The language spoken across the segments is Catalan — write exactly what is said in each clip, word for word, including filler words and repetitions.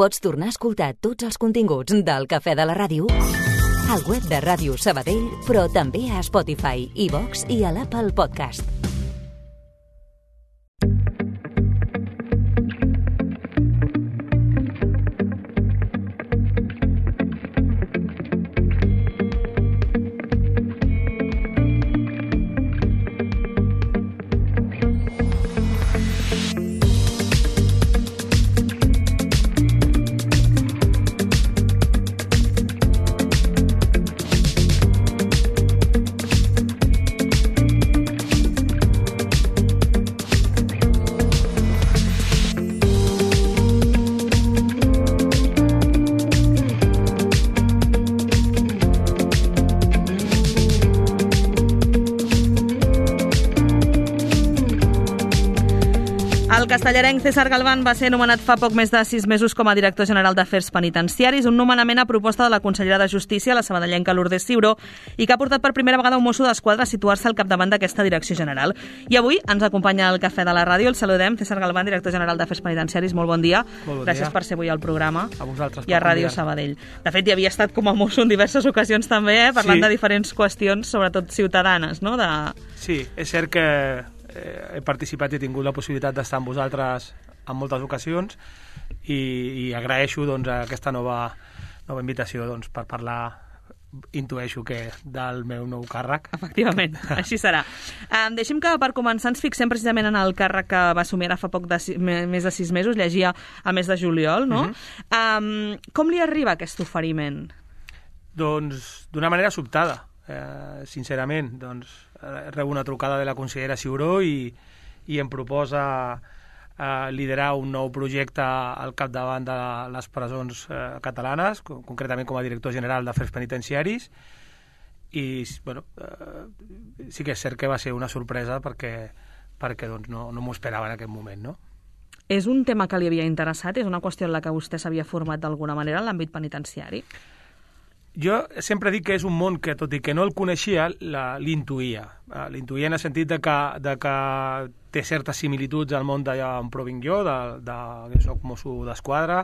Pots tornar a escoltar tots els continguts del Cafè de la Ràdio al web de Ràdio Sabadell, però també a Spotify, iVox i a l'Apple Podcast. El castellarenc César Galván va ser nomenat fa poc més de sis mesos com a director general d'Afers Penitenciaris, un nomenament a proposta de la consellera de Justícia, la sabadellenca Lourdes Ciuró, i que ha portat per primera vegada un mosso d'esquadra a situar-se al capdavant d'aquesta direcció general. I avui ens acompanya al Cafè de la Ràdio. El saludem, César Galván, director general d'Afers Penitenciaris. Molt bon dia. Molt bon Gràcies dia. per ser avui al programa. A vosaltres. I a Ràdio Sabadell. De fet, hi havia estat com a mosso en diverses ocasions també, eh, parlant Sí. de diferents qüestions, sobretot ciutadanes, no? De... Sí, és cert que eh, he participat i he tingut la possibilitat d'estar amb vosaltres en moltes ocasions i, i agraeixo doncs, aquesta nova, nova invitació doncs, per parlar, intueixo que del meu nou càrrec. Efectivament, així serà. Um, deixem que per començar ens fixem precisament en el càrrec que va assumir ara fa poc de, més de sis mesos, llegia a mes de juliol, no? Uh-huh. um, com li arriba aquest oferiment? Doncs d'una manera sobtada, eh, sincerament. Doncs, eh, rebo una trucada de la consellera Ciuró i, i em proposa eh, liderar un nou projecte al capdavant de les presons eh, catalanes, concretament com a director general d'Afers Penitenciaris, i bueno, eh, sí que és cert que va ser una sorpresa perquè, perquè doncs, no, no m'ho esperava en aquest moment, no? És un tema que li havia interessat? És una qüestió en la que vostè s'havia format d'alguna manera en l'àmbit penitenciari? Jo sempre dic que és un món que, tot i que no el coneixia, l'intuïa. L'intuïa en el sentit de que, de que té certes similituds al món d'allà on provinc jo, de, de, que soc mosso d'esquadra.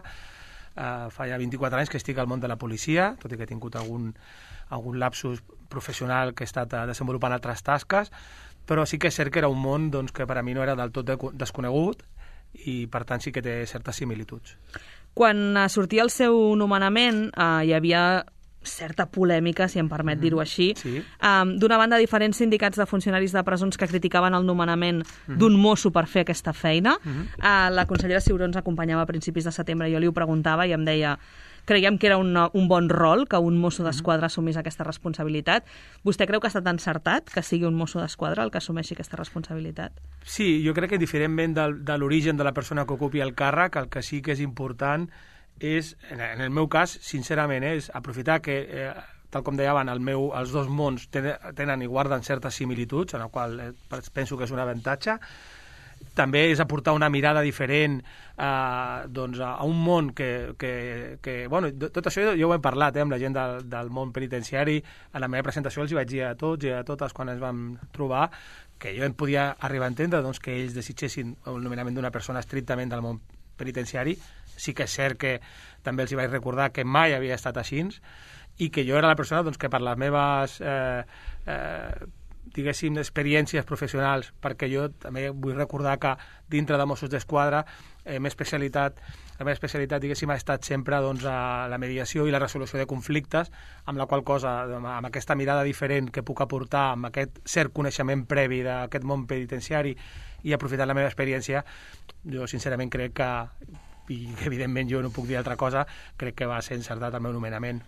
Uh, fa ja vint-i-quatre anys que estic al món de la policia, tot i que he tingut algun, algun lapsus professional que he estat desenvolupant altres tasques, però sí que és cert que era un món doncs, que per a mi no era del tot desconegut i, per tant, sí que té certes similituds. Quan sortia el seu nomenament, uh, hi havia certa polèmica, si em permet mm, dir-ho així. Sí. Um, D'una banda, diferents sindicats de funcionaris de presons que criticaven el nomenament mm. d'un mosso per fer aquesta feina. Mm. Uh, la consellera Ciuró ens acompanyava a principis de setembre, jo li ho preguntava i em deia creiem que era un, un bon rol que un mosso d'esquadra assumís aquesta responsabilitat. Vostè creu que ha estat encertat que sigui un mosso d'esquadra el que assumeixi aquesta responsabilitat? Sí, jo crec que indiferentment de, de l'origen de la persona que ocupi el càrrec, el que sí que és important és, en el meu cas, sincerament, eh, és aprofitar que, eh, tal com deia abans, el meu, els dos mons tenen, tenen i guarden certes similituds, en el qual eh, penso que és un avantatge. També és aportar una mirada diferent eh, doncs a un món que, que, que... Bueno, tot això jo ho he parlat eh, amb la gent del, del món penitenciari. A la meva presentació els hi vaig dir a tots i a totes quan ens vam trobar que jo em podia arribar a entendre doncs, que ells desitgessin el nomenament d'una persona estrictament del món penitenciari. Sí que és cert que també els hi vaig recordar que mai havia estat així i que jo era la persona doncs, que per les meves eh, eh, diguéssim, experiències professionals, perquè jo també vull recordar que dintre de Mossos d'Esquadra eh, meva especialitat, la meva especialitat diguéssim, ha estat sempre doncs, a la mediació i la resolució de conflictes, amb la qual cosa, amb aquesta mirada diferent que puc aportar, amb aquest cert coneixement previ d'aquest món penitenciari i aprofitar la meva experiència, jo sincerament crec que, i evidentment jo no puc dir altra cosa, crec que va ser encertat el meu nomenament.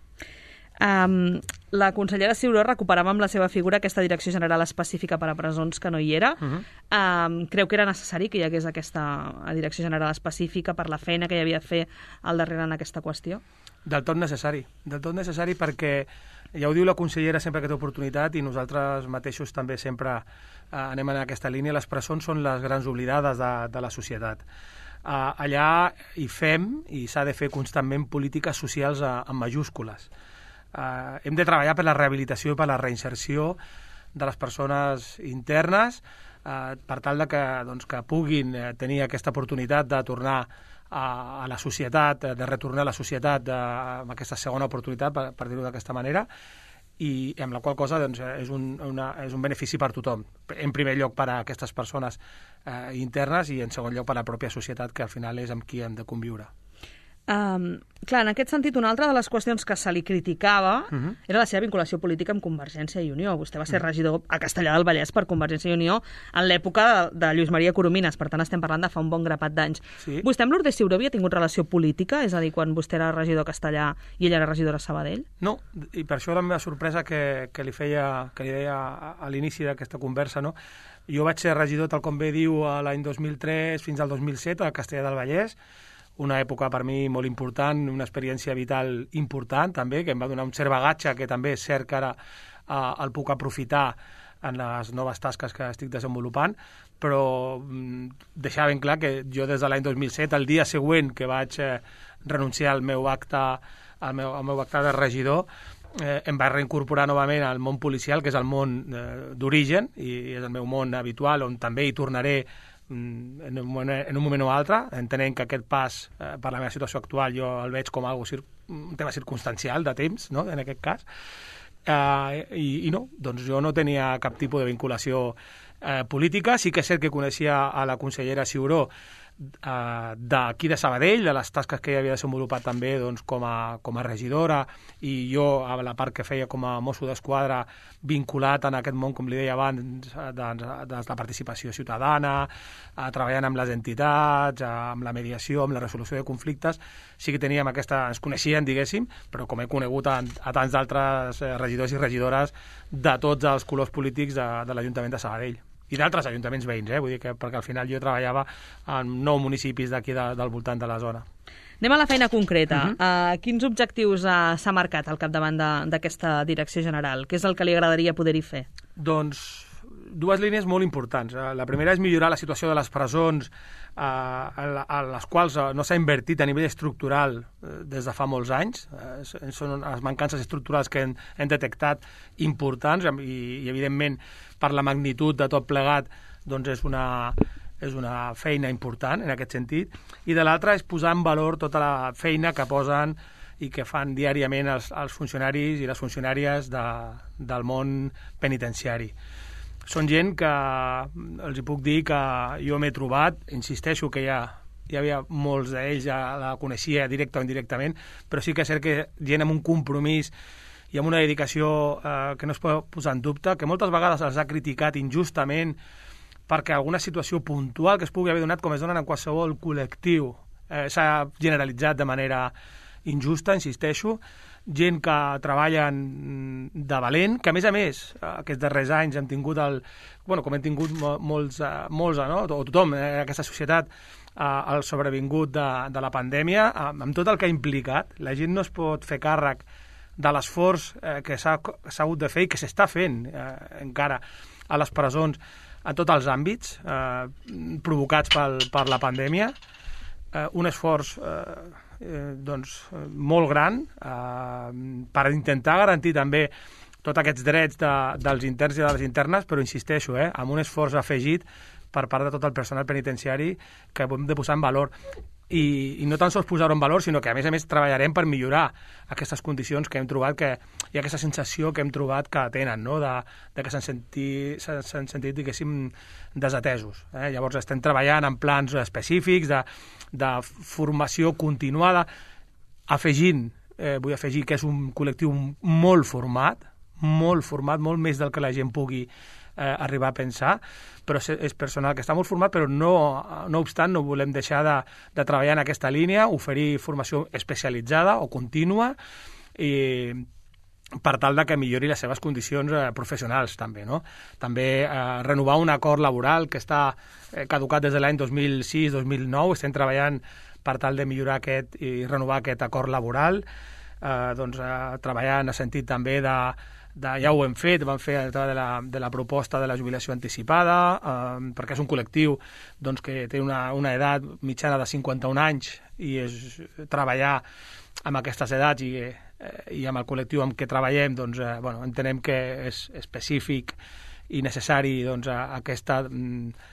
Um, la consellera Ciuró recuperava amb la seva figura aquesta direcció general específica per a presons que no hi era. Uh-huh. um, creu que era necessari que hi hagués aquesta direcció general específica per la feina que hi havia de fer al darrere en aquesta qüestió? Del tot necessari, del tot necessari perquè ja ho diu la consellera sempre que té oportunitat i nosaltres mateixos també sempre eh, anem en aquesta línia. Les presons són les grans oblidades de, de la societat. Uh, allà hi fem i s'ha de fer constantment polítiques socials a, en majúscules. Uh, hem de treballar per la rehabilitació i per la reinserció de les persones internes uh, per tal de que, doncs, que puguin uh, tenir aquesta oportunitat de tornar a, a la societat, de retornar a la societat de, amb aquesta segona oportunitat, per, per dir-ho d'aquesta manera, i amb la qual cosa doncs, és, un, una, és un benefici per tothom. En primer lloc per a aquestes persones eh, internes i en segon lloc per a la pròpia societat, que al final és amb qui hem de conviure. Um, clar, en aquest sentit, una altra de les qüestions que se li criticava uh -huh. era la seva vinculació política amb Convergència i Unió. Vostè va ser regidor a Castellar del Vallès per Convergència i Unió en l'època de, de Lluís Maria Coromines, per tant estem parlant de fa un bon grapat d'anys. Sí. Vostè amb Lourdes Ciuró havia tingut relació política? És a dir, quan vostè era regidor a Castellar i ella era regidora a Sabadell? No, i per això la meva sorpresa que, que li feia, que li deia a, a l'inici d'aquesta conversa, no? Jo vaig ser regidor, tal com bé diu, l'any dos mil tres fins al dos mil set a Castellar del Vallès, una època per mi molt important, una experiència vital important també, que em va donar un cert bagatge que també és cert que ara eh, el puc aprofitar en les noves tasques que estic desenvolupant, però mm, deixar ben clar que jo des de l'any dos mil set, el dia següent que vaig eh, renunciar al meu acte, al meu, al meu acte de regidor, eh, em vaig reincorporar novament al món policial, que és el món eh, d'origen, i és el meu món habitual, on també hi tornaré en un moment, en un moment o altre, entenent que aquest pas eh, per la meva situació actual jo el veig com algo, un tema circumstancial de temps, no?, en aquest cas, eh, i, i no, doncs jo no tenia cap tipus de vinculació eh, política. Sí que és cert que coneixia a la consellera Ciuró eh, d'aquí de Sabadell, de les tasques que ella havia desenvolupat també doncs, com, a, com a regidora, i jo a la part que feia com a mosso d'esquadra vinculat en aquest món, com li deia abans, de, de, de la participació ciutadana, eh, treballant amb les entitats, eh, amb la mediació, amb la resolució de conflictes. Sí que teníem aquesta, ens coneixien, diguéssim, però com he conegut a, a tants d'altres eh, regidors i regidores de tots els colors polítics de, de l'Ajuntament de Sabadell. I d'altres ajuntaments veïns, eh? Vull dir que perquè al final jo treballava en nou municipis d'aquí de, del voltant de la zona. Anem a la feina concreta. Uh -huh. uh, quins objectius uh, s'ha marcat al capdavant d'aquesta direcció general? Què és el que li agradaria poder-hi fer? Doncs dues línies molt importants. La primera és millorar la situació de les presons eh, a les quals no s'ha invertit a nivell estructural des de fa molts anys. Eh, són les mancances estructurals que hem, hem detectat importants i, i, evidentment, per la magnitud de tot plegat, doncs és una, és una feina important en aquest sentit. I de l'altra és posar en valor tota la feina que posen i que fan diàriament els, els funcionaris i les funcionàries de, del món penitenciari. Són gent que els hi puc dir que jo m'he trobat, insisteixo que ja hi havia molts d'ells, ja la coneixia directe o indirectament, però sí que és cert que gent amb un compromís i amb una dedicació eh, que no es pot posar en dubte, que moltes vegades els ha criticat injustament perquè alguna situació puntual que es pugui haver donat, com es donen en qualsevol col·lectiu, eh, s'ha generalitzat de manera injusta, insisteixo, gent que treballa de valent, que a més a més aquests darrers anys hem tingut el, bueno, com hem tingut molts, molts no? o tothom en aquesta societat, el sobrevingut de, de la pandèmia, amb tot el que ha implicat. La gent no es pot fer càrrec de l'esforç que s'ha hagut de fer i que s'està fent eh, encara a les presons a tots els àmbits eh, provocats pel, per la pandèmia. Eh, un esforç eh, Eh, doncs, molt gran eh, per intentar garantir també tots aquests drets de, dels interns i de les internes, però insisteixo, eh, amb un esforç afegit per part de tot el personal penitenciari que hem de posar en valor. I, i no tan sols posar-ho en valor, sinó que a més a més treballarem per millorar aquestes condicions que hem trobat que, i aquesta sensació que hem trobat que tenen, no? de, de que s'han sentit, s'han sentit, diguéssim, desatesos. Eh? Llavors estem treballant en plans específics de, de formació continuada, afegint, eh, vull afegir que és un col·lectiu molt format, molt format, molt més del que la gent pugui eh, arribar a pensar, però és personal que està molt format, però no, no obstant no volem deixar de, de treballar en aquesta línia, oferir formació especialitzada o contínua i per tal de que millori les seves condicions eh, professionals també, no? També eh, renovar un acord laboral que està eh, caducat des de l'any dos mil sis dos mil nou, estem treballant per tal de millorar aquest i renovar aquest acord laboral, eh, doncs eh, treballar en el sentit també de De, ja ho hem fet, vam fer el treball de la, de la proposta de la jubilació anticipada, eh, perquè és un col·lectiu doncs, que té una, una edat mitjana de cinquanta-un anys i és treballar amb aquestes edats i, eh, i amb el col·lectiu amb què treballem, doncs, eh, bueno, entenem que és específic i necessari doncs, aquesta mm,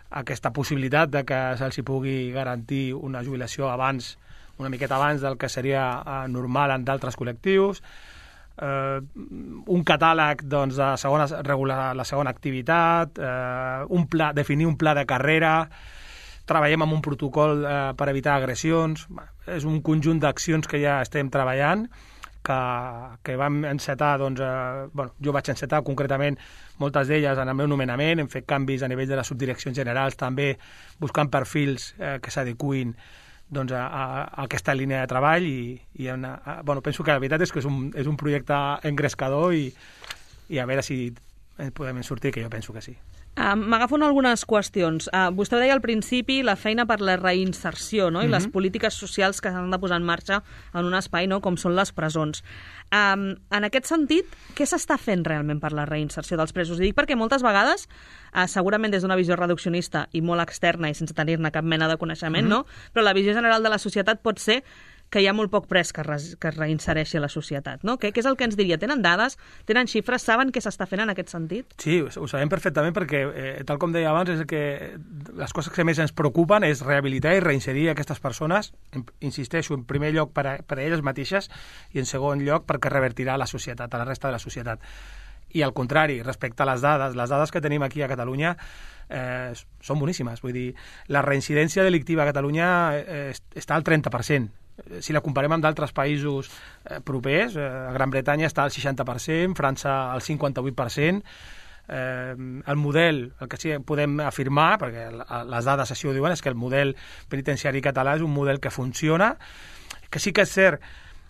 aquesta possibilitat de que se'ls pugui garantir una jubilació abans, una miqueta abans del que seria eh, normal en d'altres col·lectius, eh, un catàleg doncs, de segona, regular la segona activitat, eh, un pla, definir un pla de carrera, treballem amb un protocol eh, per evitar agressions. És un conjunt d'accions que ja estem treballant, que, que vam encetar, doncs, eh, bueno, jo vaig encetar concretament moltes d'elles en el meu nomenament, hem fet canvis a nivell de les subdireccions generals, també buscant perfils eh, que s'adecuïn doncs, a, a, a aquesta línia de treball i, i una, a, bueno, penso que la veritat és que és un, és un projecte engrescador i, i a veure si podem sortir, que jo penso que sí. Uh, M'agafo en algunes qüestions. Uh, vostè deia al principi la feina per la reinserció, no? I mm-hmm. les polítiques socials que s'han de posar en marxa en un espai, no? Com són les presons. Um, en aquest sentit, què s'està fent realment per la reinserció dels presos? I dic perquè moltes vegades, uh, segurament des d'una visió reduccionista i molt externa i sense tenir-ne cap mena de coneixement, mm-hmm. no? Però la visió general de la societat pot ser que hi ha molt poc pres que, re, que es reinsereixi a la societat, no? Què, què és el que ens diria? Tenen dades? Tenen xifres? Saben què s'està fent en aquest sentit? Sí, ho sabem perfectament perquè, eh, tal com deia abans, és que les coses que més ens preocupen és rehabilitar i reinserir aquestes persones, insisteixo, en primer lloc per a, per a elles mateixes i en segon lloc perquè revertirà a la societat, a la resta de la societat. I al contrari, respecte a les dades, les dades que tenim aquí a Catalunya eh, són boníssimes. Vull dir, la reincidència delictiva a Catalunya eh, està al trenta per cent. Si la comparem amb d'altres països eh, propers, eh, a Gran Bretanya està al seixanta per cent, França al cinquanta-vuit per cent. Eh, el model, el que sí podem afirmar, perquè les dades així ho diuen, és que el model penitenciari català és un model que funciona, que sí que és cert,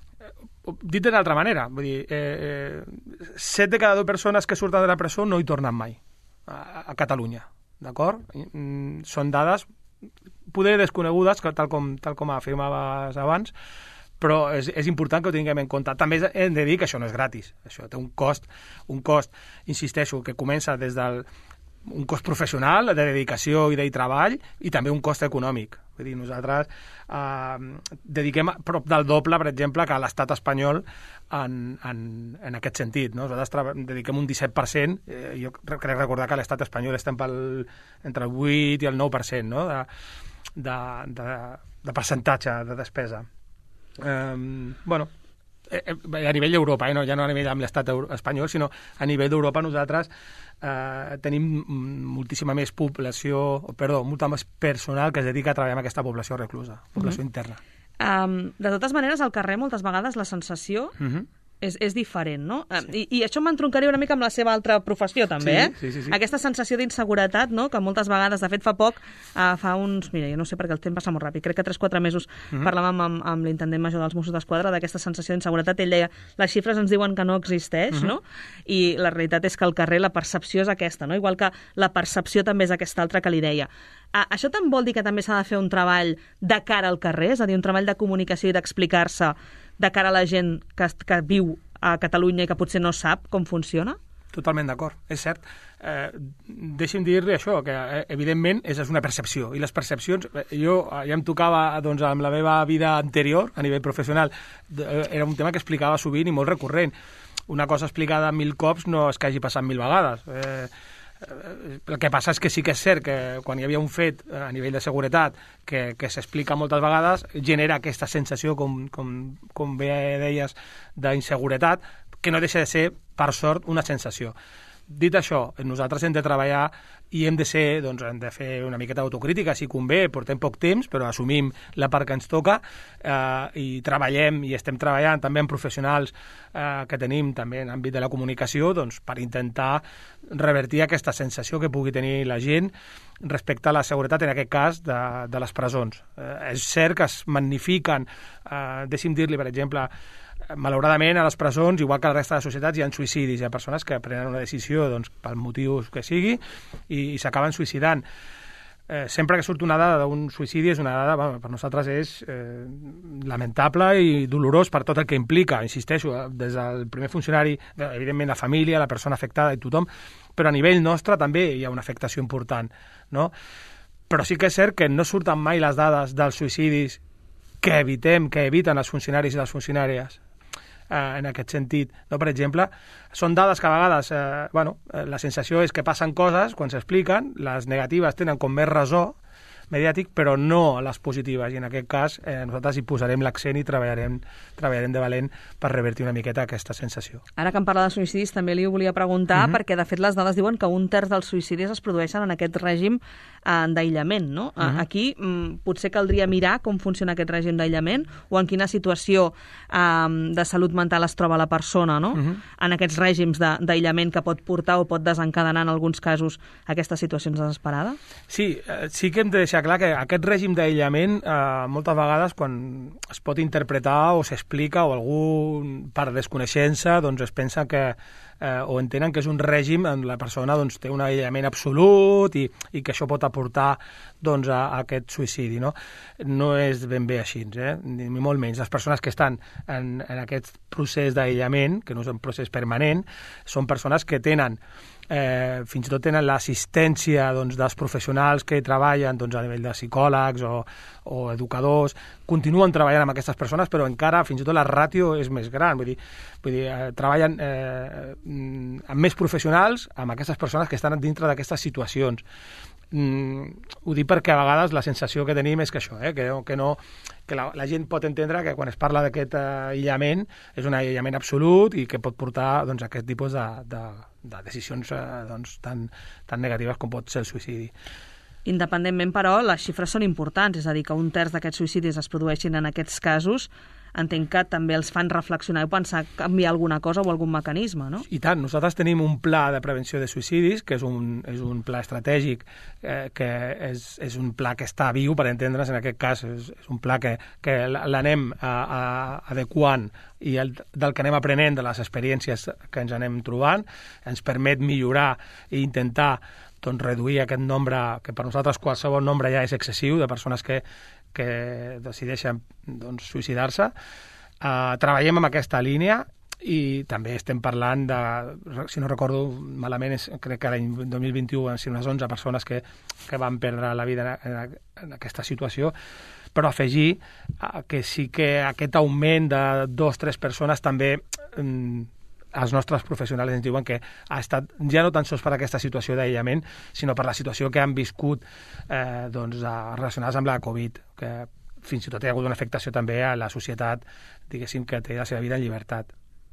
dit d'una altra manera, vull dir, eh, eh, set de cada dues persones que surten de la presó no hi tornen mai, a, a Catalunya, d'acord? Mm, són dades poder desconegudes, tal com, tal com afirmaves abans, però és, és important que ho tinguem en compte. També hem de dir que això no és gratis, això té un cost, un cost, insisteixo, que comença des del un cost professional, de dedicació i de treball, i també un cost econòmic. Vull dir, nosaltres eh, dediquem prop del doble, per exemple, que a l'estat espanyol en, en, en aquest sentit. No? Nosaltres dediquem un disset per cent, eh, jo crec recordar que a l'estat espanyol estem pel, entre el vuit i el nou per cent, no? de, de, de, de percentatge de despesa. Eh, bueno, a nivell d'Europa, eh? no, ja no a nivell amb l'estat espanyol, sinó a nivell d'Europa nosaltres eh, tenim moltíssima més població, perdó, molta més personal que es dedica a treballar amb aquesta població reclusa, població uh-huh. interna. Um, de totes maneres, al carrer moltes vegades la sensació uh-huh. és, és diferent, no? Sí. I, I això m'entroncaria una mica amb la seva altra professió, també, sí, eh? Sí, sí, sí. Aquesta sensació d'inseguretat, no?, que moltes vegades, de fet, fa poc, uh, fa uns... Mira, jo no sé perquè el temps passa molt ràpid, crec que tres o quatre mesos uh-huh. parlàvem amb, amb l'intendent major dels Mossos d'Esquadra d'aquesta sensació d'inseguretat. Ell deia, les xifres ens diuen que no existeix, uh-huh. no? I la realitat és que al carrer la percepció és aquesta, no? Igual que la percepció també és aquesta altra que li deia. Uh, això també vol dir que també s'ha de fer un treball de cara al carrer, és a dir, un treball de comunicació i d'explicar-se de cara a la gent que, que viu a Catalunya i que potser no sap com funciona? Totalment d'acord, és cert. Eh, deixi'm dir-li això, que eh, evidentment és, és una percepció, i les percepcions, eh, jo eh, ja em tocava doncs, amb la meva vida anterior, a nivell professional, eh, era un tema que explicava sovint i molt recurrent. Una cosa explicada mil cops no és que hagi passat mil vegades. Eh, El que passa és que sí que és cert que quan hi havia un fet a nivell de seguretat que, que s'explica moltes vegades, genera aquesta sensació, com, com, com bé deies, d'inseguretat, que no deixa de ser, per sort, una sensació. Dit això, nosaltres hem de treballar i hem de ser, doncs, hem de fer una miqueta d'autocrítica, si convé, portem poc temps, però assumim la part que ens toca eh, i treballem i estem treballant també amb professionals eh, que tenim també en l'àmbit de la comunicació, doncs, per intentar revertir aquesta sensació que pugui tenir la gent respecte a la seguretat, en aquest cas, de, de les presons. Eh, és cert que es magnifiquen, eh, deixi'm dir-li, per exemple, malauradament a les presons, igual que a la resta de societats, hi ha suïcidis, hi ha persones que prenen una decisió doncs, pel motiu que sigui i, i s'acaben suïcidant. Eh, sempre que surt una dada d'un suïcidi és una dada, bueno, per nosaltres és eh, lamentable i dolorós per tot el que implica, insisteixo, des del primer funcionari, evidentment la família, la persona afectada i tothom, però a nivell nostre també hi ha una afectació important, no? Però sí que és cert que no surten mai les dades dels suïcidis que evitem, que eviten els funcionaris i les funcionàries. eh, en aquest sentit. No? Per exemple, són dades que a vegades eh, bueno, eh, la sensació és que passen coses quan s'expliquen, les negatives tenen com més ressò mediàtic, però no a les positives, i en aquest cas eh, nosaltres hi posarem l'accent i treballarem, treballarem de valent per revertir una miqueta aquesta sensació. Ara que em parla de suïcidis també li volia preguntar, uh-huh. perquè de fet les dades diuen que un terç dels suïcidis es produeixen en aquest règim eh, d'aïllament, no? Uh-huh. Aquí mm, potser caldria mirar com funciona aquest règim d'aïllament o en quina situació eh, de salut mental es troba la persona, no? Uh-huh. En aquests règims d'aïllament que pot portar o pot desencadenar en alguns casos aquestes situacions desesperades? Sí, eh, sí que hem de deixar clar que aquest règim d'aïllament eh, moltes vegades quan es pot interpretar o s'explica o algú per desconeixença doncs es pensa que eh, o entenen que és un règim on la persona doncs, té un aïllament absolut i, i que això pot aportar doncs, a, a aquest suïcidi. No? No és ben bé així, eh? ni, ni molt menys. Les persones que estan en, en aquest procés d'aïllament, que no és un procés permanent, són persones que tenen Eh, fins i tot tenen l'assistència doncs, dels professionals que treballen doncs, a nivell de psicòlegs o, o educadors, continuen treballant amb aquestes persones, però encara fins i tot la ràtio és més gran, vull dir, vull dir eh, treballen eh, amb més professionals amb aquestes persones que estan dintre d'aquestes situacions. Mm, ho dic perquè a vegades la sensació que tenim és que això, eh, que, que, no, que la, la gent pot entendre que quan es parla d'aquest aïllament és un aïllament absolut i que pot portar doncs, aquest tipus de, de, de decisions eh, doncs, tan, tan negatives com pot ser el suïcidi. Independentment, però, les xifres són importants, és a dir, que un terç d'aquests suïcidis es produeixin en aquests casos, entenc que també els fan reflexionar i pensar canviar alguna cosa o algun mecanisme, no? I tant, nosaltres tenim un pla de prevenció de suïcidis, que és un, és un pla estratègic, eh, que és, és un pla que està viu, per entendre's, en aquest cas és, és un pla que, que l'anem a, a, adequant i el, del que anem aprenent de les experiències que ens anem trobant, ens permet millorar i intentar doncs, reduir aquest nombre, que per nosaltres qualsevol nombre ja és excessiu, de persones que, que decideixen doncs, suïcidar-se. Uh, treballem amb aquesta línia i també estem parlant de, si no recordo malament, és, crec que l'any dos mil vint-i-u van ser unes onze persones que, que van perdre la vida en, en, en aquesta situació, però afegir uh, que sí que aquest augment de dos o tres persones també um, els nostres professionals ens diuen que ha estat ja no tan sols per aquesta situació d'aïllament, sinó per la situació que han viscut eh, doncs, relacionades amb la Covid, que fins i tot hi ha hagut una afectació també a la societat, diguéssim, que té la seva vida en llibertat.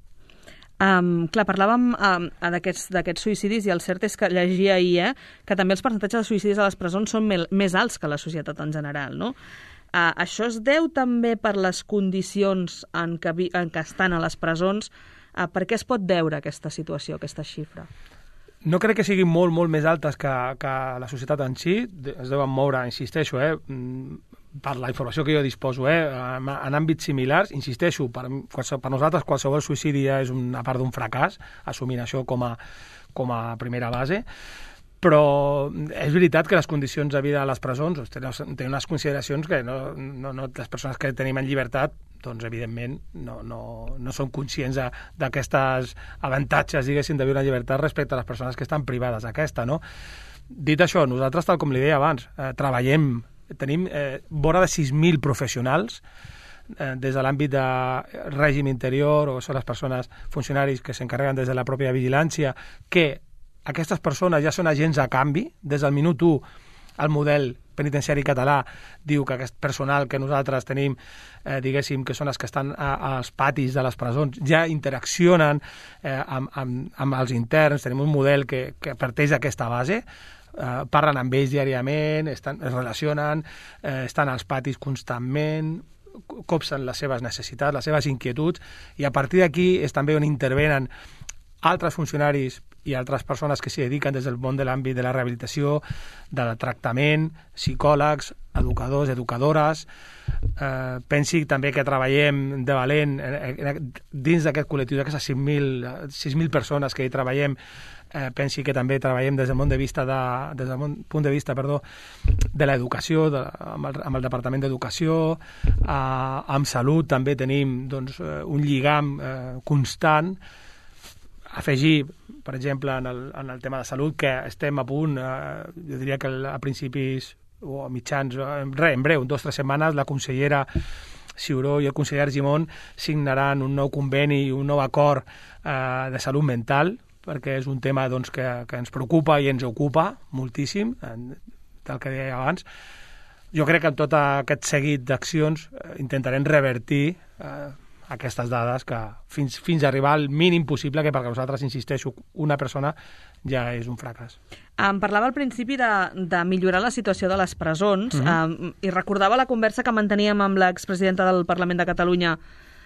Um, clar, parlàvem um, d'aquests d'aquests suïcidis i el cert és que llegia ahir eh, que també els percentatges de suïcidis a les presons són mel, més alts que la societat en general, no? Uh, això es deu també per les condicions en què, vi, en què estan a les presons. Uh, per què es pot veure aquesta situació, aquesta xifra? No crec que siguin molt, molt més altes que, que la societat en si. Es deuen moure, insisteixo, eh, per la informació que jo disposo, eh, en, en àmbits similars. Insisteixo, per, per nosaltres qualsevol suïcidi ja és una part d'un fracàs, assumint això com a, com a primera base. Però és veritat que les condicions de vida a les presons tenen unes consideracions que no, no, no, les persones que tenim en llibertat doncs, evidentment, no, no, no són conscients d'aquestes avantatges, diguéssim, de viure en llibertat respecte a les persones que estan privades d'aquesta, no? Dit això, nosaltres, tal com li deia abans, eh, treballem, tenim eh, vora de sis mil professionals eh, des de l'àmbit de règim interior, o són les persones, funcionaris que s'encarreguen des de la pròpia vigilància, que aquestes persones ja són agents a canvi. Des del minut u, el model penitenciari català diu que aquest personal que nosaltres tenim, eh, diguéssim, que són els que estan a, als patis de les presons, ja interaccionen eh, amb, amb, amb els interns. Tenim un model que, que parteix d'aquesta base, eh, parlen amb ells diàriament, estan, es relacionen, eh, estan als patis constantment, copsen les seves necessitats, les seves inquietuds, i a partir d'aquí és també on intervenen altres funcionaris i altres persones que s'hi dediquen des del món de l'àmbit de la rehabilitació, del tractament, psicòlegs, educadors, educadores. Eh, pensi també que treballem de valent eh, dins d'aquest col·lectiu d'aquestes sis mil persones que hi treballem. Eh, pensi que també treballem des del món de vista de, des del punt de vista, perdó, de l'educació, de, amb, el, amb el Departament d'Educació, eh, amb Salut també tenim doncs, un lligam eh, constant. Afegir, per exemple, en el, en el tema de salut, que estem a punt, eh, jo diria que a principis o a mitjans, en, re, en breu, en dues o tres setmanes, la consellera Ciuró i el conseller Argimon signaran un nou conveni i un nou acord eh, de salut mental, perquè és un tema doncs, que, que ens preocupa i ens ocupa moltíssim, tal que deia abans. Jo crec que amb tot aquest seguit d'accions eh, intentarem revertir eh, aquestes dades que fins, fins a arribar al mínim possible, que perquè nosaltres, insisteixo, una persona ja és un fracàs. Em parlava al principi de, de millorar la situació de les presons mm-hmm. um, i recordava la conversa que manteníem amb l'expresidenta del Parlament de Catalunya,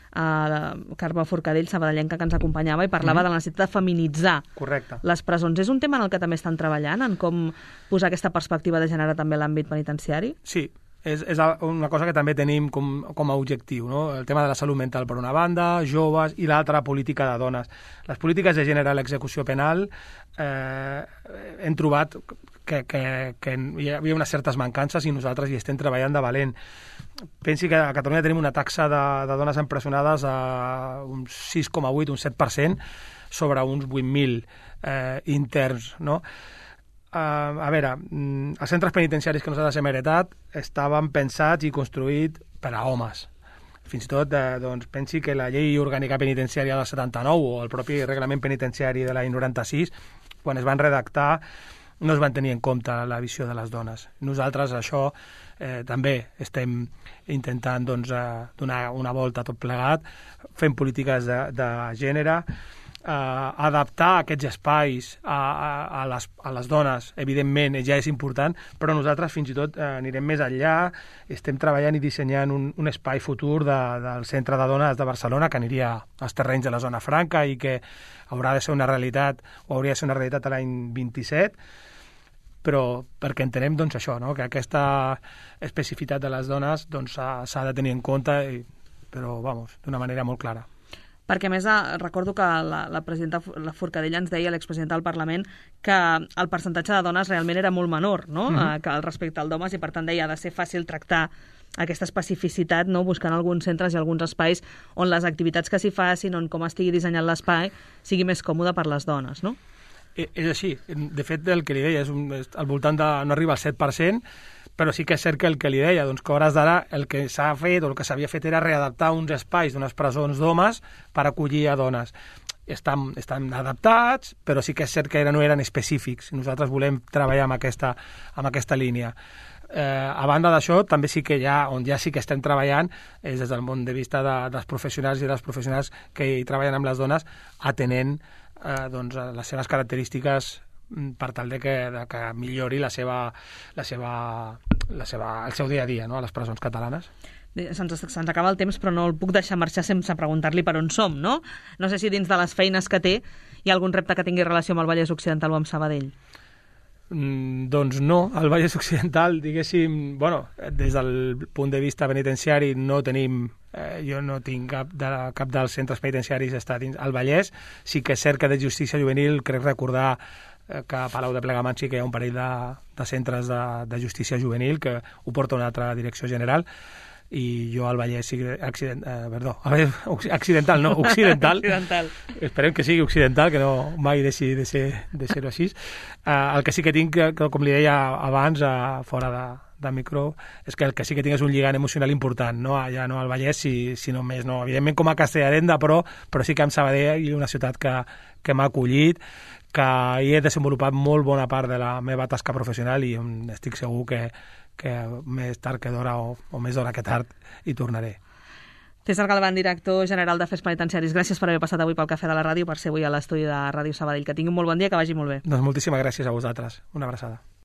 uh, Carme Forcadell, sabadellenca, que ens acompanyava, i parlava mm-hmm. de la necessitat de feminitzar Correcte. Les presons. És un tema en el que també estan treballant, en com posar aquesta perspectiva de gènere també a l'àmbit penitenciari? Sí. És, és una cosa que també tenim com, com a objectiu, no? El tema de la salut mental per una banda, joves, i l'altra política de dones. Les polítiques de gènere a l'execució penal eh, hem trobat que, que, que hi havia unes certes mancances i nosaltres hi estem treballant de valent. Pensi que a Catalunya tenim una taxa de, de dones empresonades a un sis coma vuit, un set per cent sobre uns vuit mil eh, interns, no? Uh, a veure, els centres penitenciaris que nosaltres hem heretat estaven pensats i construïts per a homes. Fins i tot, eh, doncs, pensi que la llei orgànica penitenciària del setanta-nou o el propi reglament penitenciari de l'any noranta-sis, quan es van redactar, no es van tenir en compte la visió de les dones. Nosaltres això eh, també estem intentant doncs, eh, donar una volta a tot plegat, fent polítiques de, de gènere, Uh, adaptar aquests espais a, a, a, les, a les dones, evidentment, ja és important, però nosaltres fins i tot uh, anirem més enllà, estem treballant i dissenyant un, un espai futur de, del Centre de Dones de Barcelona que aniria als terrenys de la zona franca i que haurà de ser una realitat, o hauria de ser una realitat a l'any vint-i-set, però perquè entenem doncs, això, no? Que aquesta especificitat de les dones doncs, s'ha de tenir en compte, i, però vamos, d'una manera molt clara. Perquè, a més, recordo que la, la presidenta la Forcadell ens deia, l'expresidenta del Parlament, que el percentatge de dones realment era molt menor, no? Mm-hmm. que respecte al d'homes, i per tant deia ha de ser fàcil tractar aquesta especificitat, no? Buscant alguns centres i alguns espais on les activitats que s'hi facin, on com estigui dissenyat l'espai, sigui més còmode per les dones, no? És així. De fet, el que li deia és, un, és al voltant de... no arriba al set per cent, però sí que és cert que el que li deia, doncs que a hores d'ara el que s'ha fet o el que s'havia fet era readaptar uns espais d'unes presons d'homes per acollir a dones. Estan, estan adaptats, però sí que és cert que no eren específics. Nosaltres volem treballar amb aquesta, amb aquesta línia. Eh, a banda d'això, també sí que ja, on ja sí que estem treballant és des del món de vista de, dels professionals i de les professionals que hi treballen amb les dones, atenent eh, doncs, les seves característiques per tal de que, de que millori la seva, la seva, la seva, el seu dia a dia, no? A les presons catalanes. Se'ns, se'ns acaba el temps, però no el puc deixar marxar sense preguntar-li per on som, no? No sé si dins de les feines que té hi ha algun repte que tingui relació amb el Vallès Occidental o amb Sabadell. Mm, doncs no, el Vallès Occidental, diguéssim, bueno, des del punt de vista penitenciari no tenim, eh, jo no tinc cap, de, cap dels centres penitenciaris està dins al Vallès. Sí que és cert que de justícia juvenil crec recordar que a Palau de Plegamans sí que hi ha un parell de, de centres de, de justícia juvenil que ho porta una altra direcció general, i jo al Vallès accident, eh, perdó, accidental, no, occidental. occidental. Esperem que sigui occidental, que no mai deixi de ser de ser-ho així. Uh, el que sí que tinc, que, com li deia abans, uh, fora de, de micro, és que el que sí que tinc és un lligant emocional important, no ja no al Vallès, si, si no més, no. Evidentment com a Castellarenda, però, però sí que amb Sabadell i una ciutat que, que m'ha acollit, que hi he desenvolupat molt bona part de la meva tasca professional i estic segur que, que més tard que d'hora o, o més d'hora que tard hi tornaré. César Galván, director general d'Afers Penitenciaris, gràcies per haver passat avui pel Cafè de la Ràdio, per ser avui a l'estudi de Ràdio Sabadell. Que tingui un molt bon dia, que vagi molt bé. Doncs moltíssimes gràcies a vosaltres. Una abraçada.